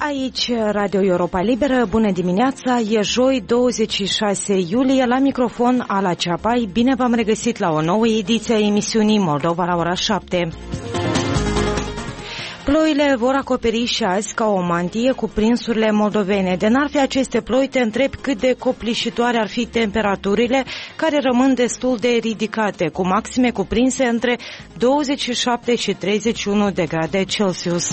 Aici Radio Europa Liberă, bună dimineața, e joi 26 iulie, la microfon Ala Ceapai, bine v-am regăsit la o nouă ediție a emisiunii Moldova la ora 7. Ploile vor acoperi și azi ca o mantie cuprinsurile moldovene. De n-ar fi aceste ploi, te întreb cât de copleșitoare ar fi temperaturile, care rămân destul de ridicate, cu maxime cuprinse între 27 și 31 de grade Celsius.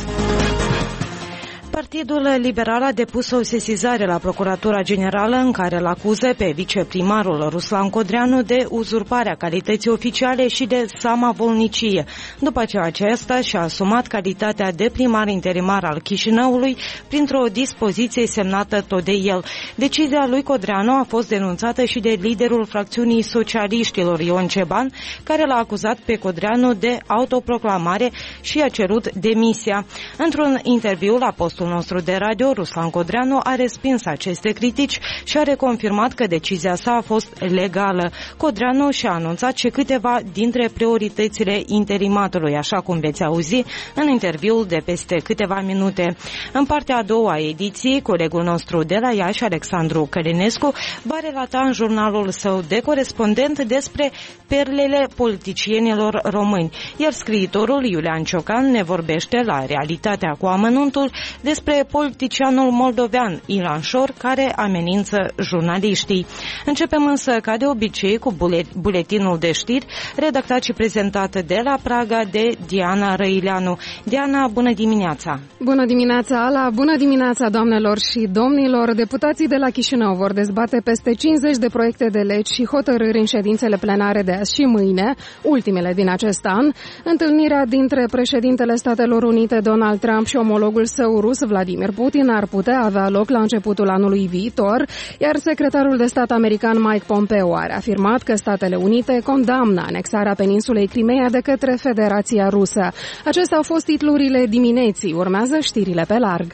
Partidul Liberal a depus o sesizare la Procuratura Generală în care îl acuză pe viceprimarul Ruslan Codreanu de uzurparea calității oficiale și de samavolnicie, după ce acesta și-a asumat calitatea de primar interimar al Chișinăului printr-o dispoziție semnată tot de el. Decizia lui Codreanu a fost denunțată și de liderul fracțiunii socialiștilor Ion Ceban, care l-a acuzat pe Codreanu de autoproclamare și a cerut demisia. Într-un interviu la postul nostru de radio, Ruslan Codreanu a respins aceste critici și a reconfirmat că decizia sa a fost legală. Codreanu și-a anunțat și câteva dintre prioritățile interimatului, așa cum veți auzi în interviul de peste câteva minute. În partea a doua a ediției, colegul nostru de la Iași, Alexandru Călinescu, va relata în jurnalul său de corespondent despre perlele politicienilor români, iar scriitorul Iulian Ciocan ne vorbește la Realitatea cu amănuntul despre politicianul moldovean Ilan Șor, care amenință jurnaliștii. Începem însă, ca de obicei, cu buletinul de știri, redactat și prezentat de la Praga de Diana Răileanu. Diana, bună dimineața! Bună dimineața, Ala! Bună dimineața, doamnelor și domnilor! Deputații de la Chișinău vor dezbate peste 50 de proiecte de legi și hotărâri în ședințele plenare de azi și mâine, ultimele din acest an. Întâlnirea dintre președintele Statelor Unite, Donald Trump, și omologul său rus, Vladimir Putin, ar putea avea loc la începutul anului viitor, iar secretarul de stat american Mike Pompeo a afirmat că Statele Unite condamnă anexarea peninsulei Crimeea de către Federația Rusă. Acestea au fost titlurile dimineții. Urmează știrile pe larg.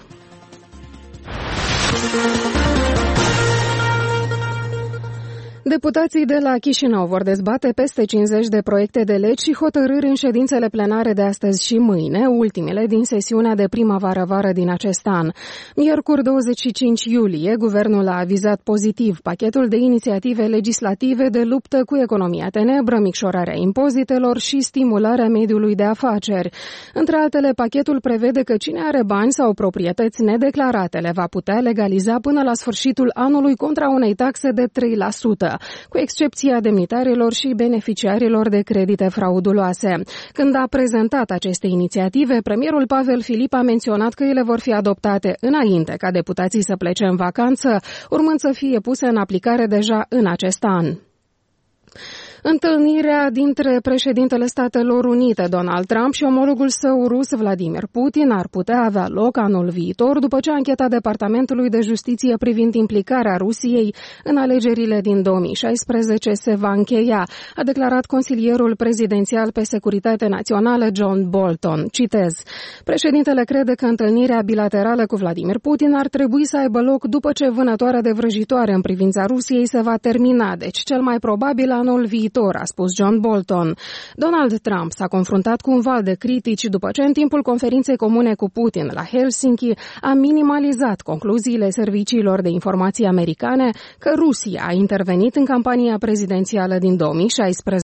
Deputații de la Chișinău vor dezbate peste 50 de proiecte de legi și hotărâri în ședințele plenare de astăzi și mâine, ultimele din sesiunea de primăvară-vară din acest an. Miercuri 25 iulie, guvernul a avizat pozitiv pachetul de inițiative legislative de luptă cu economia tenebră, micșorarea impozitelor și stimularea mediului de afaceri. Între altele, pachetul prevede că cine are bani sau proprietăți nedeclarate le va putea legaliza până la sfârșitul anului contra unei taxe de 3%. Cu excepția demnitarilor și beneficiarilor de credite frauduloase. Când a prezentat aceste inițiative, premierul Pavel Filip a menționat că ele vor fi adoptate înainte ca deputații să plece în vacanță, urmând să fie puse în aplicare deja în acest an. Întâlnirea dintre președintele Statelor Unite, Donald Trump, și omologul său rus, Vladimir Putin, ar putea avea loc anul viitor, după ce ancheta Departamentului de Justiție privind implicarea Rusiei în alegerile din 2016 se va încheia, a declarat consilierul prezidențial pe securitate națională John Bolton. Citez: președintele crede că întâlnirea bilaterală cu Vladimir Putin ar trebui să aibă loc după ce vânătoarea de vrăjitoare în privința Rusiei se va termina, deci cel mai probabil anul viitor, a spus John Bolton. Donald Trump s-a confruntat cu un val de critici după ce în timpul conferinței comune cu Putin la Helsinki a minimalizat concluziile serviciilor de informații americane că Rusia a intervenit în campania prezidențială din 2016.